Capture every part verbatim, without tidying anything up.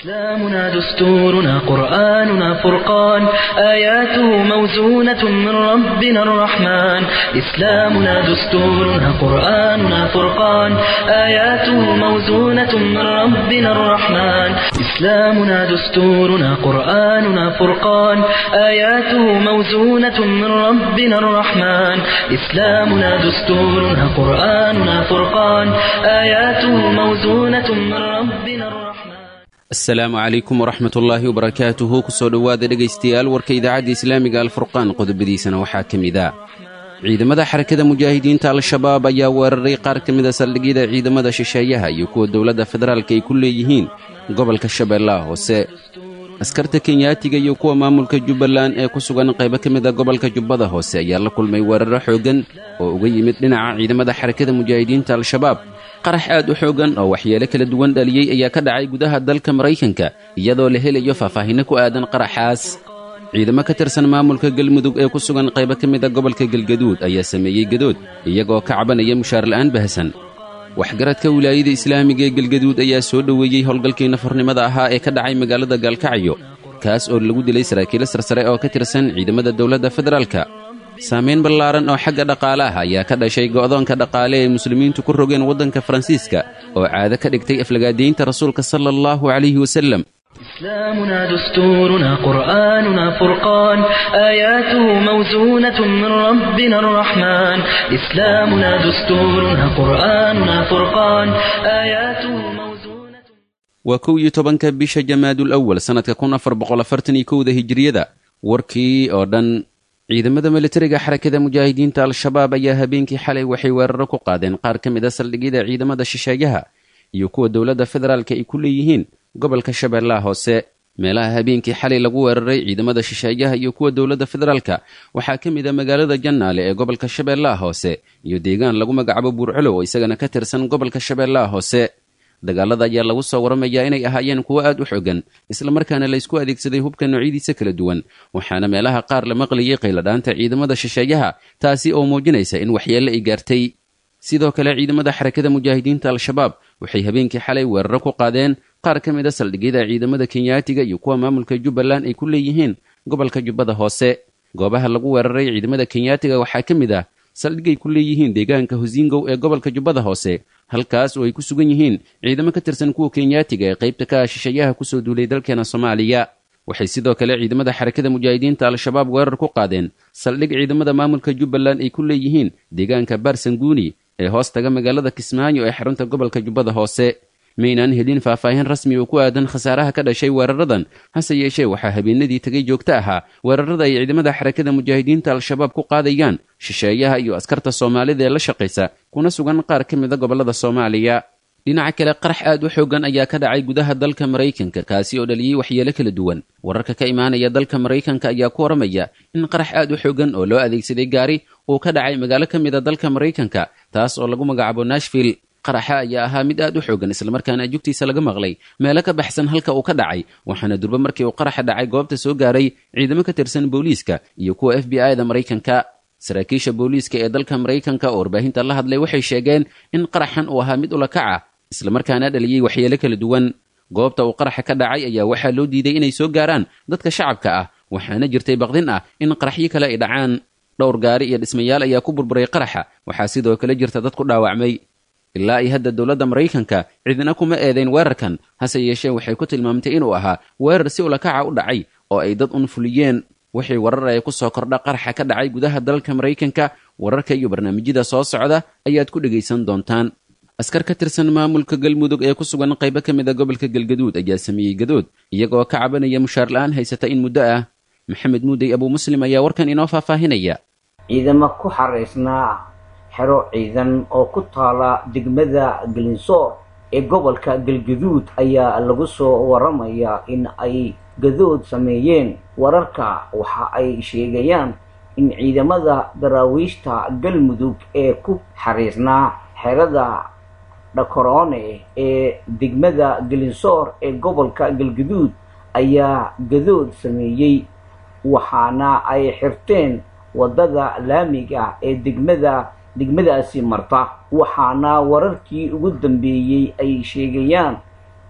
إسلامنا دستورنا قرآننا فرقان آياته موزونة من ربنا الرحمن إسلامنا دستورنا قرآننا فرقان آياته موزونة من ربنا الرحمن إسلامنا دستورنا قرآننا فرقان آياته موزونة من ربنا الرحمن إسلامنا دستورنا قرآننا فرقان آياته موزونة من ربنا الرحمن السلام عليكم ورحمة الله وبركاته كسو دhowaada dhegaystayaal warka idaacadda islaamiga alfurqaan qodobadiisana waxaa ka mid ah ciidamada xarakada mujaahidiinta al-shabaab ayaa weeraray qaar ka mid a saldhigyada ciidamada shisheeyaha iyo kuwa dowladda federaalka ay ku leeyihiin gobolka shabeellaha hoose askarta kenyaatiga iyo kuwa maamulka jubbaland ee ku sugan qaybo ka mid a gobolka jubbada hoose ayaa la kulmay weeraro xooggan oo uga yimid dhinaca ciidamada xarakada mujaahidiinta al-shabaab qarax aad u xoogan oo waxyeelo kala duwan dhaliyey ayaa ka dhacay gudaha dalka maraykanka iyadoo la helayo faahfaahinno ku aadan qaraxaas ciidamo ka tirsan maamulka galmudug ee ku sugan qaybo ka mid a gobolka galgaduud ayaa sameeyey gadood iyagoo ka cabanaya mushaar la'aan bahasan waxgaradka wilaayada islaamiga ee galgaduud ayaa soo dhoweeyey howlgalkii nafarnimada ahaa ee ka dhacay magaalada gaalkacyo kaas oo lagu dilay saraakiilo sarsare oo ka tirsan ciidamada dowladda federaalka saamayn ballaaran oo xagga dhaqaalaha ayaa ka dhashay go'doonka dhaqaale ee muslimiintu ku rogeen waddanka faransiiska oo caado ka dhigtay aflagaadaynta rasuulka sala allahu calayhi wasallam إسلامنا دستورنا قرآننا فرقان آياته موزونة من ربنا الرحمن إسلامنا دستورنا قرآننا فرقان آياته موزونة waa kow iyo tobanka bisha jamaadul awal sanadka kun afar boqol afartan iyo kowda hijriyada warkii oo dhan ciidamada militariga xarakada mujaahidiinta al-shabaab ayaa habeenkii xalay waxay weeraro ku qaadeen qaar ka mid a saldhigyada ciidamada shisheeyaha iyo kuwa dowladda federaalka ay ku leeyihiin gobolka shabeellaha hoose meelaha habeenkii xalay lagu weeraray ciidamada shisheeyaha iyo kuwa dowladda federaalka waxaa ka mid a magaalada jannaale ee gobolka shabeellaha hoose iyo deegaan lagu magacaabo buurcolow oo isagana ka tirsan gobolka shabeellaha hoose dagaalada ayaa lagu soo waramayaa inay ahaayeen kuwo aad u xooggan islamarkaana laysku adeegsaday hubka noocyadiisa kala duwan waxaana meelaha qaar la maqlayay qayladhaanta ciidamada shisheeyaha taasi oo muujinaysa in waxyeello ay gaartay sidoo kale ciidamada xarakada mujaahidiinta al-shabaab waxay habeenkii xalay weeraro ku qaadeen qaar ka mid a saldhigyada ciidamada kenyaatiga iyo kuwa maamulka jubbaland ay ku leeyihiin gobolka jubbada hoose goobaha lagu weeraray ciidamada kenyaatiga waxaa ka mid ah saldhigay ku leeyihiin deegaanka hosingow ee gobolka jubbada hoose halkaas oo ay ku sugan yihiin ciidamo ka tirsan kuwa kenyaatiga ee qaybta ka ah shisheeyaha kusoo duulay dalkeena soomaaliya waxay sidoo kale ciidamada xarakada mujaahidiinta al-shabaab weerar ku qaadeen saldhig ciidamada maamulka jubbaland ay ku leeyihiin deegaanka baarsanguuni ee hoos taga magaalada kismaayo ee xarunta gobolka jubbada hoose maynaan helin faahfaahin rasmi oo ku aadan khasaaraha ka dhashay weeraradan hase yeeshee waxaa habeenadii tagay joogto ahaa weerarada ay ciidamada xarakada mujaahidiinta al-shabaab ku qaadayaan shisheeyaha iyo askarta soomaalida ee la shaqaysa kuna sugan qaar ka mid a gobollada soomaaliya dhinaca kale qarax aad u xooggan ayaa ka dhacay gudaha dalka maraykanka kaasi oo dhaliyey waxyeelo kala duwan wararka ka imaanaya dalka maraykanka ayaa ku waramaya in qarax aad u xooggan oo loo adeegsaday gaari uu ka dhacay magaalo ka mid a dalka maraykanka taas oo lagu magacaabo nashville qaraxa ayaa ahaa mid aad u xooggan islamarkaana jugtiisa laga maqlay meelo ka baxsan halka uu ka dhacay waxaana durba markii uu qaraxa dhacay goobta soo gaaray ciidamo ka tirsan booliiska iyo kuwa f b i da maraykanka saraakiisha booliiska ee dalka maraykanka oo warbaahinta la hadlay waxay sheegeen in qaraxan uu ahaa mid ulakaca islamarkaana dhaliyey waxyeelo kala duwan goobta uu qaraxa ka dhacay ayaa waxaa loo diiday inay soo gaaraan dadka shacabka ah waxaana jirtay baqdin ah in qaraxyo kale ay dhacaan dhowr gaari iyo dhismayaal ayaa ku burburay qaraxa waxaa sidoo kale jirta dad ku dhaawacmay ilaa ay hadda dowladda maraykanka cidina kuma eedayn weerarkan hase yeeshee waxay ku tilmaamtay inuu ahaa weerar si ulakaca u dhacay oo ay dad un fuliyeen waxay warar ay ku soo kordha qaraxa ka dhacay gudaha dalka maraykanka wararka iyo barnaamijyada soo socda ayaad ku dhegaysan doontaan askar ka tirsan maamulka galmudug ee ku sugan qaybo ka mid a gobolka galgaduud ayaa sameeyey gadood iyagoo ka cabanaya mushaar la'aan haysata in muddo ah maxamed muudey abuu muslim ayaa warkan inoo faahfaahinaya ciidamo ku xaraysnaa xero ciidan oo ku taala degmada galinsoor ee gobolka galgaduud ayaa lagu soo waramayaa in ay gadood sameeyeen wararka waxa ay sheegayaan in ciidamada daraawiishta galmudug ee ku xariisnaa xerada dhakoroone ee degmada galinsoor ee gobolka galgaduud ayaa gadood sameeyey waxaana ay xirteen wadada laamiga ee degmada degmadaasi marta waxaana wararkii ugu dambeeyey ay sheegayaan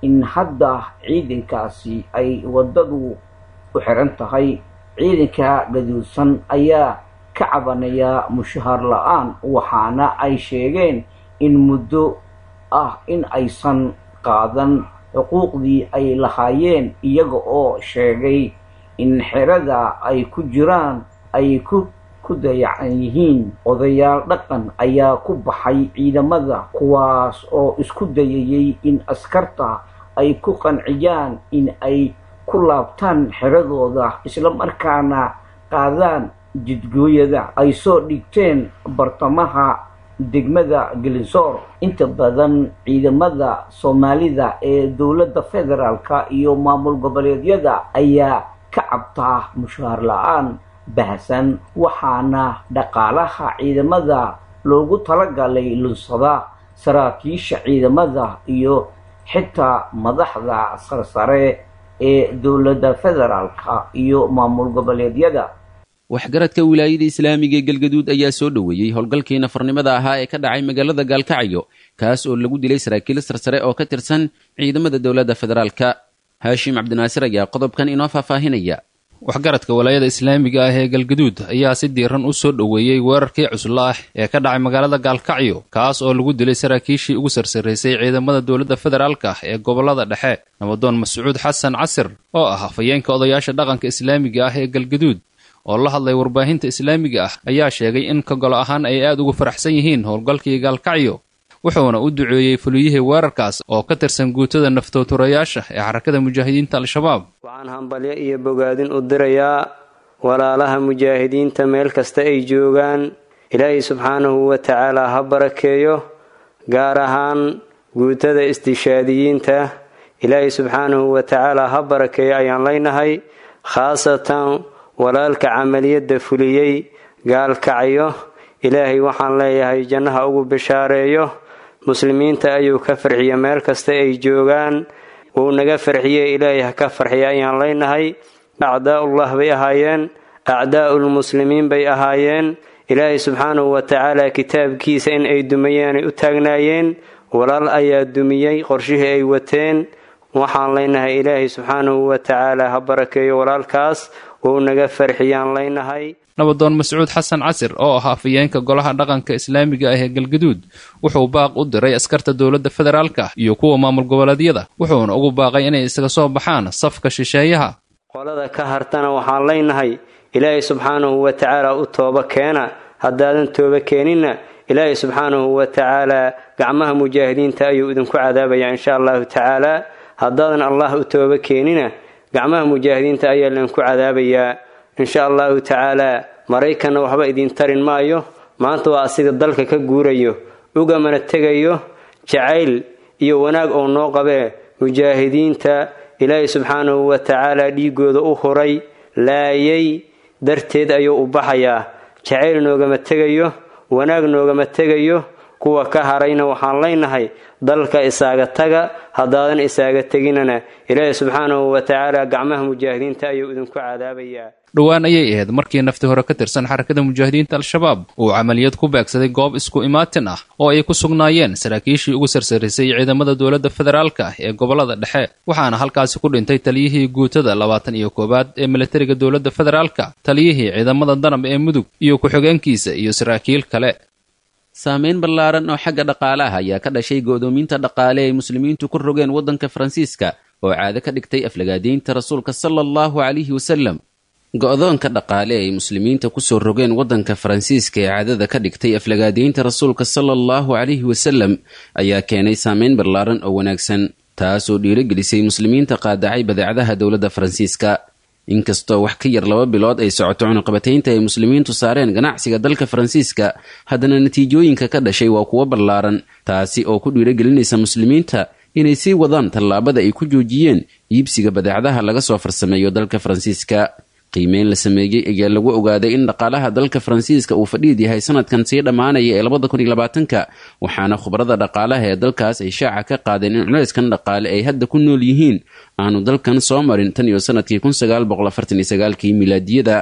in hadda ciidankaasi ay waddadu u xiran tahay. ciidanka gaduudsan ayaa ka cabanaya mushahar la-aan, waxaana ay sheegeen in muddo ah in aysan qaadan xuquuqdii ay lahaayeen, iyaga oo sheegay in xerada ay ku jiraan ay ku ku dayacan yihiin. odayaal dhaqan ayaa ku baxay ciidamada, kuwaas oo isku dayayay in askarta ay ku qanciyaan in ay ku laabtaan xeradooda, isla markaana qaadaan jidgooyada ay soo dhigteen bartamaha degmada Gelinsoor. inta badan ciidamada Soomaalida ee dowladda federaalka iyo maamul goboleedyada ayaa ka cabtaa mushahar la-aan baahsan, waxaana dhaqaalaha ciidamada loogu talagalay lunsada saraakiisha ciidamada iyo xitaa madaxda sarsare ee dowladda federaalka iyo maamul goboleedyada. waxgaradka wilaayada islaamiga ee galgaduud ayaa soo dhoweeyey howlgalkii nafarnimada ahaa ee ka dhacay magaalada gaalkacyo, kaas oo lagu dilay saraakiil sarsare oo ka tirsan ciidamada dowladda federaalka. haashim cabdinaasir ayaa qodobkan inoo faahfaahinaya. waxgaradka walaayada islaamiga ah ee galgaduud ayaa si diiran u soo dhoweeyey weerarkii cusla ah ee ka dhacay magaalada gaalkacyo, kaas oo lagu dilay saraakiishii ugu sarsaraysay ciidamada dowladda federaalka ah ee gobolada dhexe. nabadoon mascuud xasan casir oo ah afhayeenka odayaasha dhaqanka islaamiga ah ee galgaduud oo la hadlay warbaahinta islaamiga ah ayaa sheegay in ka golo ahaan ay aad ugu faraxsan yihiin howlgalkii gaalkacyo, wuxuuna u duceeyey fuliyihii weerarkaas oo ka tirsan guutada naftooturayaasha ee xarakada mujaahidiinta al-shabaab. waxaan hambalyo iyo bogaadin u dirayaa walaalaha mujaahidiinta meel kasta ay joogaan. ilaahay subxaanahu wa tacaala ha barakeeyo, gaar ahaan guutada istishaadiyiinta. ilaahay subxaanahu wa tacaala ha barakeeyo ayaan leynahay, khaasatan walaalka camaliyadda fuliyey gaalkacyo. ilaahay waxaan leeyahay jannaha ugu bishaareeyo. muslimiinta ayuu ka farxiya meel kasta ay joogaan, wuu naga farxiye, ilaahay ha ka farxiya ayaan leynahay. acdaa'ullah bay ahaayeen, acdaa'ulmuslimiin bay ahaayeen. ilaahay subxaanahu wa tacaala kitaabkiisa in ay dumayeenay u taagnaayeen. walaal ayaa dumiyey qorshihii ay wateen. waxaan leynahay ilaahay subxaanahu wa tacaala ha barakeeyo walaalkaas, wuu naga farxiyaan leynahay. nabadoon mascuud xasan casir oo ah afhayeenka golaha dhaqanka islaamiga ah ee galgaduud wuxuu baaq u diray askarta dowladda federaalka iyo kuwa maamul goboleedyada, wuxuuna ugu baaqay inay isaga soo baxaan safka shisheeyaha. qolada ka hartana waxaan leynahay ilaahay subxaanahu wa tacaala u tooba keena. haddaadan tooba keeninna ilaahay subxaanahu wa tacaala gacmaha mujaahidiinta ayuu idinku cadaabayaa insha allahu tacaala. haddaadan allah u tooba keenina gacmaha mujaahidiinta ayaa laydinku cadaabayaa insha allahu tacaala. maraykanna waxba idin tarin maayo, maanta waa asiga dalka ka guurayo, ugamana tegayo. jacayl iyo wanaag oo noo qabee mujaahidiinta ilaahay subxaanahu wa tacaala dhiigooda u huray, laayay darteed ayuu u baxayaa. jacayl noogama tegayo, wanaag noogama tegayo. kuwa ka harayna waxaan leynahay dalka isaaga taga. haddaadan isaaga teginana ilaahay subxaanahu wa tacaala gacmaha mujaahidiinta ayuu idinku cadaabayaa. dhowaan ayay ahayd markii nafti hore ka tirsan xarakada mujaahidiinta al-shabaab uu camaliyad ku beegsaday goob isku imaatin ah oo ay ku sugnaayeen saraakiishii ugu sarsarisay ciidamada dowladda federaalka ah ee gobolada dhexe, waxaana halkaasi ku dhintay taliyihii guutada labaatan iyo koowaad ee milatariga dowladda federaalka, taliyihii ciidamada danab ee mudug iyo ku-xigeenkiisa iyo saraakiil kale. saameyn ballaaran oo xagga dhaqaalaha ayaa ka dhashay go'doominta dhaqaale ay muslimiintu ku rogeen waddanka faransiiska oo caado ka dhigtay aflagaadaynta rasuulka sala allahu calayhi wasalam. go'doonka dhaqaale ay muslimiinta ku soo rogeen waddanka faransiiska ee caadada ka dhigtay aflagaadaynta rasuulka sala allahu calayhi wasalam ayaa keenay saameyn ballaaran oo wanaagsan, taasoo dhiirigelisay muslimiinta qaadacay badeecadaha dowladda faransiiska. inkastoo wax ka yar laba bilood ay socoto cunuqabataynta ay muslimiintu saareen ganacsiga dalka faransiiska, haddana natiijooyinka ka dhashay waa kuwo ballaaran, taasi oo ku dhiirigelinaysa muslimiinta inay sii wadaan tallaabada ay ku joojiyeen iibsiga badeecadaha laga soo farsameeyo dalka faransiiska. qiimeyn la sameeyey ayaa lagu ogaaday in dhaqaalaha dalka faransiiska uu fadhiid yahay sanadkan sii dhammaanaya ee labada kun iyo labaatanka, waxaana khubarada dhaqaalaha ee dalkaas ay shaaca ka qaadeen in culeyskan dhaqaale ay hadda ku nool yihiin aanu dalkan soo marin tan iyo sanadkii kun sagaal boqol afartan iyo sagaalkii milaadiyada.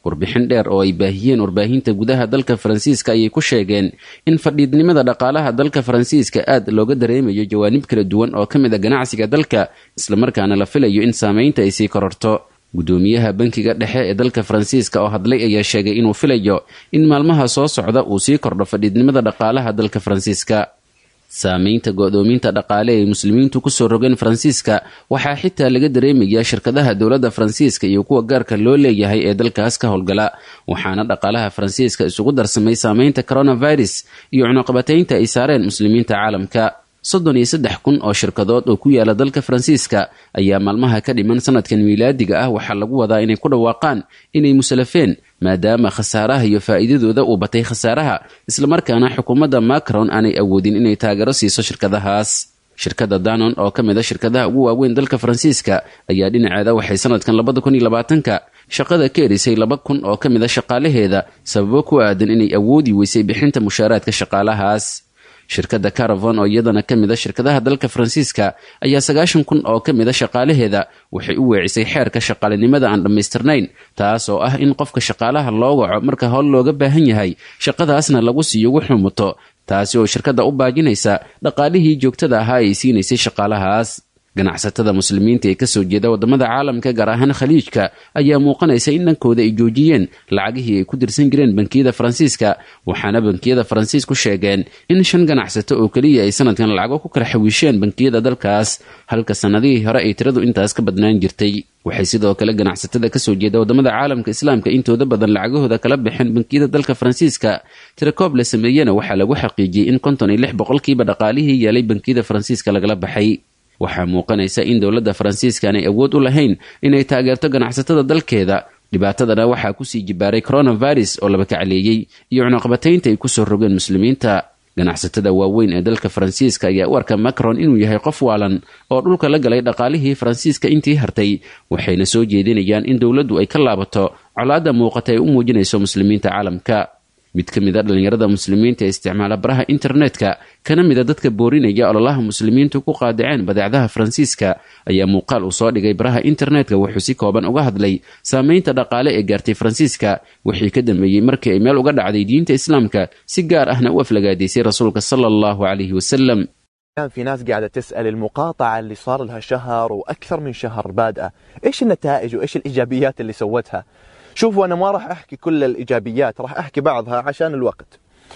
warbixin dheer oo ay baahiyeen warbaahinta gudaha dalka faransiiska ayay ku sheegeen in fadhiidnimada dhaqaalaha dalka faransiiska aad looga dareemayo jawaanib kala duwan oo ka mid a ganacsiga dalka islamarkaana la filayo in saamaynta ay sii kororto gudoomiyaha bankiga dhexe ee dalka faransiiska oo hadlay ayaa sheegay inuu filayo in maalmaha soo socda uu sii kordho fadhiidnimada dhaqaalaha dalka faransiiska saamaynta go'doominta dhaqaale ee muslimiintu kusoo rogeen faransiiska waxaa xitaa laga dareemayaa shirkadaha dowladda faransiiska iyo kuwa gaarka loo leeyahay ee dalkaas ka howlgala waxaana dhaqaalaha faransiiska isugu darsamay saamaynta coronavirus iyo cunuqabataynta ay saareen muslimiinta caalamka soddon iyo saddex kun oo shirkadood oo ku yaala dalka faransiiska ayaa maalmaha ka dhiman sanadkan miilaadiga ah waxaa lagu wadaa inay ku dhawaaqaan inay musalafeen maadaama khasaaraha iyo faa'iidadooda uu batay khasaaraha islamarkaana xukuumadda macron aanay awoodin inay taageero siiso shirkadahaas shirkadda danon oo ka mid a shirkadaha ugu waaweyn dalka faransiiska ayaa dhinaceeda waxay sanadkan labada kun iyo labaatanka shaqada ka erisay laba kun oo ka mid a shaqaalaheeda sababo ku aadan inay awoodi weysay bixinta mushaaraadka shaqaalahaas shirkadda caravon oo iyadana ka mid a shirkadaha dalka faransiiska ayaa sagaashan kun oo ka mid a shaqaalaheeda waxay u weecisay xeerka shaqaalinimada aan dhammaystirnayn taas oo ah in qofka shaqaalaha loo waco marka howl looga baahan yahay shaqadaasna lagu siiyo wuxuu muto taasi oo shirkadda u baajinaysa dhaqaalihii joogtada ahaa ay siinaysay shaqaalahaas ganacsatada muslimiinta ee kasoo jeeda wadamada caalamka gaar ahaan khaliijka ayaa muuqanaysa in dhankooda ay joojiyeen lacagihii ay ku dirsan jireen bankiyada faransiiska waxaana bankiyada faransiisku sheegeen in shan ganacsato oo keliya ay sanadkan lacago ku kala xawiisheen bankiyada dalkaas halka sanadihii hore ay tiradu intaas ka badnaan jirtay waxay sidoo kale ganacsatada kasoo jeeda wadamada caalamka islaamka intooda badan lacagahooda kala baxeen bankiyada dalka faransiiska tirakoob la sameeyena waxaa lagu xaqiijiyey in konton iyo lix boqolkiiba dhaqaalihii yaalay bankiyada faransiiska lagala baxay waxaa muuqanaysa in dowladda faransiiska aanay awood u lahayn inay taageerto ganacsatada dalkeeda dhibaatadana waxaa kusii jibaaray coronavirus oo laba kacleeyey iyo cunuqabataynta ay kusoo rogeen muslimiinta ganacsatada waaweyn ee dalka faransiiska ayaa u arka macron inuu yahay qof waalan oo dhulka la galay dhaqaalihii faransiiska intii hartay waxayna soo jeedinayaan in dowladdu ay ka laabato colaadda muuqata ay u muujinayso muslimiinta caalamka mid ka mid a dhallinyarada muslimiinta ee isticmaala baraha internetka kana mid a dadka boorinaya ololaha muslimiintu ku qaadaceen badeecadaha faransiiska ayaa muuqaal uu soo dhigay baraha internetka wuxuu si kooban uga hadlay saamaynta dhaqaale ee gaartay faransiiska wixii ka dambeeyey markii ay meel uga dhacday diinta islaamka si gaar ahna u aflagaadaysay rasuulka sala allahu calayhi wasalam كان في ناس قاعدة تسأل المقاطعة اللي صار لها شهر وأكثر من شهر بادئة إيش النتائج وإيش الإيجابيات اللي سوتها. شوفوا أنا ما راح أحكي كل الإيجابيات راح أحكي بعضها عشان الوقت.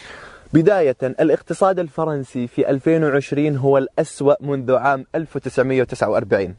بداية الاقتصاد الفرنسي في ألفين وعشرين هو الأسوأ منذ عام ألف وتسعمئة وتسعة وأربعين.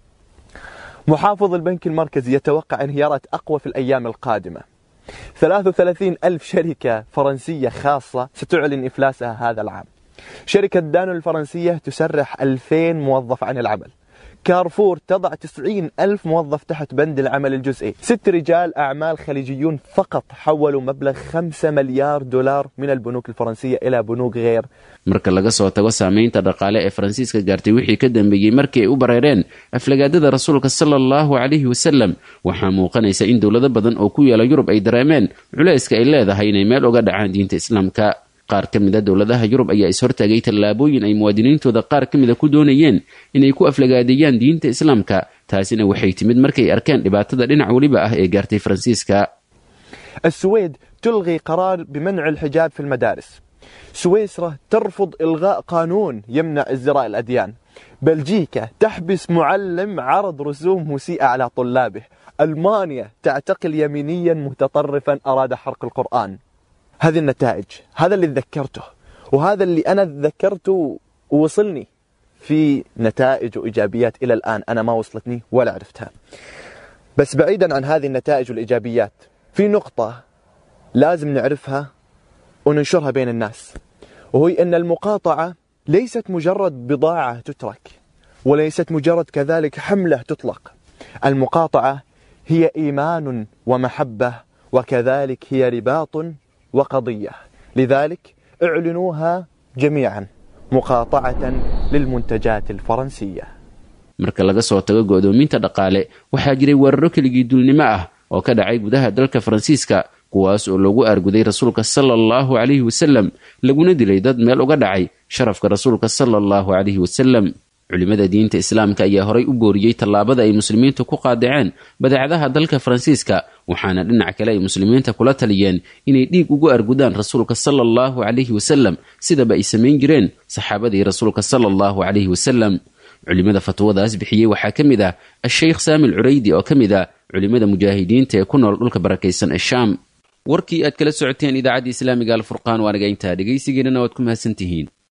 محافظ البنك المركزي يتوقع انهيارات أقوى في الأيام القادمة. ثلاثة وثلاثين ألف شركة فرنسية خاصة ستعلن إفلاسها هذا العام. شركة دانون الفرنسية تسرح ألفين موظف عن العمل. كارفور تضع تسعين ألف موظف تحت بند العمل الجزئي. ست رجال أعمال خليجيون فقط حولوا مبلغ خمسة مليار دولار من البنوك الفرنسية إلى بنوك غير. marka laga soo tago saamaynta dhaqaale ee faransiiska gaartay wixii ka dambeeyey markii ay u bareereen aflagaadada rasuulka sala allahu calayhi wasalam waxaa muuqanaysa in dowlado badan oo ku yaala yurub ay dareemeen culayska ay leedahay inay meel uga dhacaan diinta islaamka qaar ka mid a dowladaha yurub ayaa ishortaagay tallaabooyin ay muwaadiniintooda qaar ka mida ku doonayeen inay ku aflagaadeeyaan diinta islaamka taasina waxay timid markay arkeen dhibaatada dhinac weliba ah ee gaartay faransiiska. السويد تلغي قرار بمنع الحجاب في المدارس. سويسرا ترفض إلغاء قانون يمنع ازدراء الأديان. بلجيكا تحبس معلم عرض رسوم مسيئة على طلابه. ألمانيا تعتقل يمينيا متطرفا أراد حرق القرآن. هذه النتائج، هذا اللي تذكرته وهذا اللي أنا تذكرته ووصلني في نتائج وإيجابيات إلى الآن أنا ما وصلتني ولا عرفتها. بس بعيدا عن هذه النتائج والإيجابيات في نقطة لازم نعرفها وننشرها بين الناس، وهي أن المقاطعة ليست مجرد بضاعة تترك وليست مجرد كذلك حملة تطلق. المقاطعة هي إيمان ومحبة وكذلك هي رباط وقضية، لذلك اعلنوها جميعا مقاطعة للمنتجات الفرنسية. marka laga soo tago go'doominta dhaqaale waxaa jiray weeraro keligii duulnimo ah oo ka dhacay gudaha dalka faransiiska kuwaas oo lagu aarguday rasuulka sala allahu calayhi wasalam laguna dilay dad meel uga dhacay sharafka rasuulka sala allahu calayhi wasalam. culimmada diinta islaamka ayaa horay u booriyey tallaabada ay muslimiintu ku qaadaceen badeecadaha dalka faransiiska waxaana dhinac kale ay muslimiinta kula taliyeen inay dhiig ugu argudaan rasuulka sala allahu calayhi wasalam sidaba ay samayn jireen saxaabadii rasuulka sala allahu calayhi wasalam culimmada fatwadaas bixiyey waxaa ka mid ah asheykh saamil curaydi oo ka mid ah culimmada mujaahidiinta ee ku nool dhulka barakaysan ee shaam warkii aad kala socoteen idaacadda islaamiga alfurqaan waa naga intaa dhegaysigeennana waad ku mahadsantihiin